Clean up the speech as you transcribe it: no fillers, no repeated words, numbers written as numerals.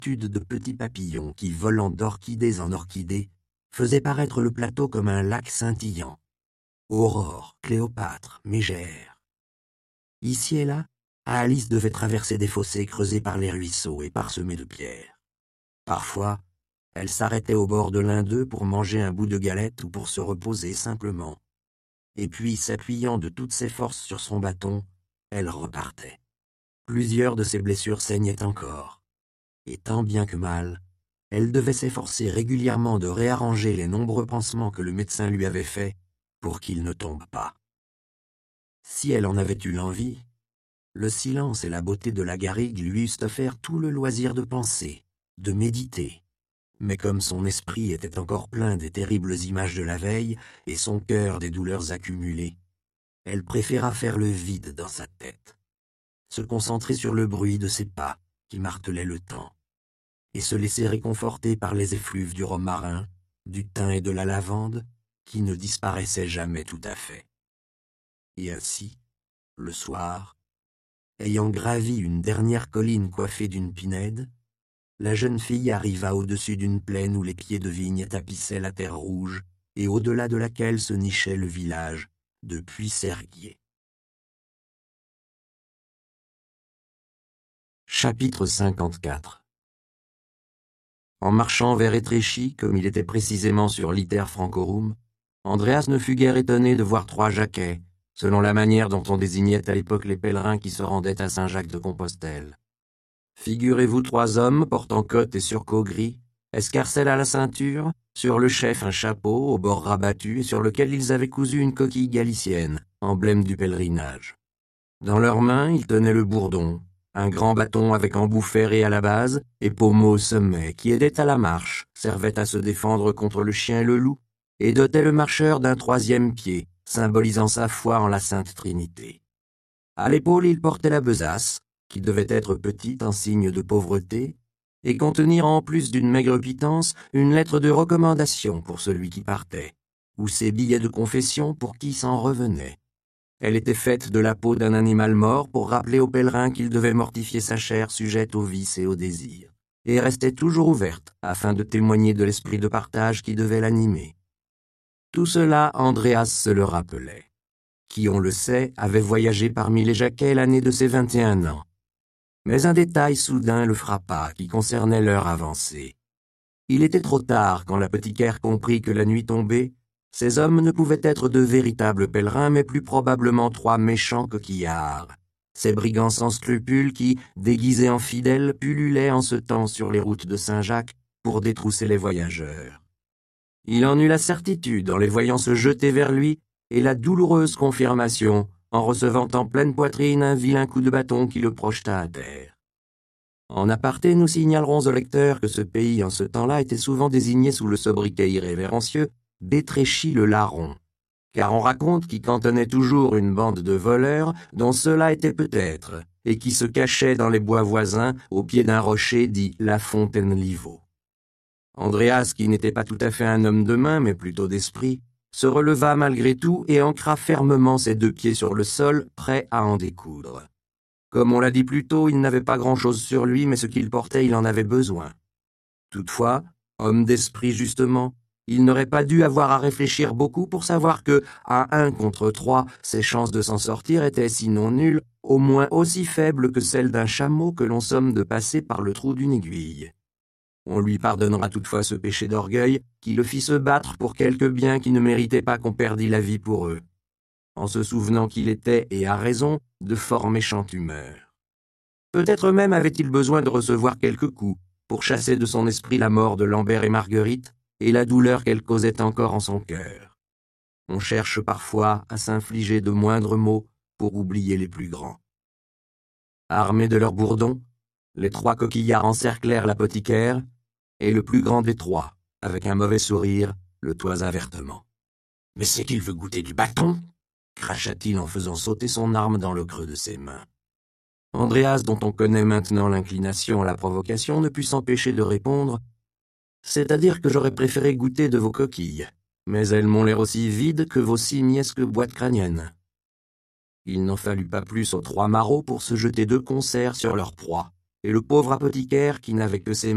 multitude de petits papillons qui, volant d'orchidées en orchidées, faisaient paraître le plateau comme un lac scintillant. Aurore, Cléopâtre, Mégère. Ici et là, Alice devait traverser des fossés creusés par les ruisseaux et parsemés de pierres. Parfois, elle s'arrêtait au bord de l'un d'eux pour manger un bout de galette ou pour se reposer simplement. Et puis, s'appuyant de toutes ses forces sur son bâton, elle repartait. Plusieurs de ses blessures saignaient encore. Et tant bien que mal, elle devait s'efforcer régulièrement de réarranger les nombreux pansements que le médecin lui avait faits pour qu'ils ne tombent pas. Si elle en avait eu l'envie, le silence et la beauté de la garrigue lui eussent offert tout le loisir de penser, de méditer. Mais comme son esprit était encore plein des terribles images de la veille et son cœur des douleurs accumulées, elle préféra faire le vide dans sa tête, se concentrer sur le bruit de ses pas qui martelaient le temps, et se laisser réconforter par les effluves du romarin, du thym et de la lavande qui ne disparaissaient jamais tout à fait. Et ainsi, le soir, ayant gravi une dernière colline coiffée d'une pinède, la jeune fille arriva au-dessus d'une plaine où les pieds de vigne tapissaient la terre rouge et au-delà de laquelle se nichait le village de Puy-Serguier. Chapitre 54. En marchant vers Étréchy, comme il était précisément sur l'Iter Francorum, Andréas ne fut guère étonné de voir 3 Jacquets, selon la manière dont on désignait à l'époque les pèlerins qui se rendaient à Saint-Jacques-de-Compostelle. Figurez-vous 3 hommes portant cotte et surcot gris, escarcelle à la ceinture, sur le chef un chapeau au bord rabattu et sur lequel ils avaient cousu une coquille galicienne, emblème du pèlerinage. Dans leurs mains, ils tenaient le bourdon, un grand bâton avec embout ferré à la base et pommeau au sommet, qui aidait à la marche, servait à se défendre contre le chien et le loup, et dotait le marcheur d'un 3e pied, symbolisant sa foi en la Sainte Trinité. À l'épaule, il portait la besace, qui devait être petite en signe de pauvreté, et contenir en plus d'une maigre pitance une lettre de recommandation pour celui qui partait, ou ses billets de confession pour qui s'en revenait. Elle était faite de la peau d'un animal mort pour rappeler au pèlerin qu'il devait mortifier sa chair sujette aux vices et aux désirs, et restait toujours ouverte afin de témoigner de l'esprit de partage qui devait l'animer. Tout cela, Andréas se le rappelait, qui, on le sait, avait voyagé parmi les Jacquets l'année de ses 21 ans. Mais un détail soudain le frappa qui concernait l'heure avancée. Il était trop tard quand l'apothicaire comprit que la nuit tombée, ces hommes ne pouvaient être de véritables pèlerins, mais plus probablement 3 méchants coquillards, ces brigands sans scrupules qui, déguisés en fidèles, pullulaient en ce temps sur les routes de Saint-Jacques pour détrousser les voyageurs. Il en eut la certitude en les voyant se jeter vers lui, et la douloureuse confirmation en recevant en pleine poitrine un vilain coup de bâton qui le projeta à terre. En aparté, nous signalerons au lecteur que ce pays en ce temps-là était souvent désigné sous le sobriquet irrévérencieux d'Étréchy-le-Larron, car on raconte qu'il cantonnait toujours une bande de voleurs dont cela était peut-être, et qui se cachaient dans les bois voisins au pied d'un rocher dit la Fontaine-Livaux. Andréas, qui n'était pas tout à fait un homme de main, mais plutôt d'esprit, se releva malgré tout et ancra fermement ses 2 pieds sur le sol, prêt à en découdre. Comme on l'a dit plus tôt, il n'avait pas grand-chose sur lui, mais ce qu'il portait, il en avait besoin. Toutefois, homme d'esprit justement, il n'aurait pas dû avoir à réfléchir beaucoup pour savoir que, à 1 contre 3, ses chances de s'en sortir étaient sinon nulles, au moins aussi faibles que celles d'un chameau que l'on somme de passer par le trou d'une aiguille. On lui pardonnera toutefois ce péché d'orgueil qui le fit se battre pour quelques biens qui ne méritaient pas qu'on perdît la vie pour eux, en se souvenant qu'il était, et à raison, de fort méchante humeur. Peut-être même avait-il besoin de recevoir quelques coups pour chasser de son esprit la mort de Lambert et Marguerite et la douleur qu'elle causait encore en son cœur. On cherche parfois à s'infliger de moindres maux pour oublier les plus grands. Armés de leurs bourdons, les 3 coquillards encerclèrent l'apothicaire, et le plus grand des 3, avec un mauvais sourire, le toisa vertement. « Mais c'est qu'il veut goûter du bâton » cracha-t-il en faisant sauter son arme dans le creux de ses mains. Andréas, dont on connaît maintenant l'inclination à la provocation, ne put s'empêcher de répondre « C'est-à-dire que j'aurais préféré goûter de vos coquilles, mais elles m'ont l'air aussi vides que vos simiesques boîtes crâniennes. » Il n'en fallut pas plus aux 3 marauds pour se jeter de concert sur leur proie, et le pauvre apothicaire, qui n'avait que ses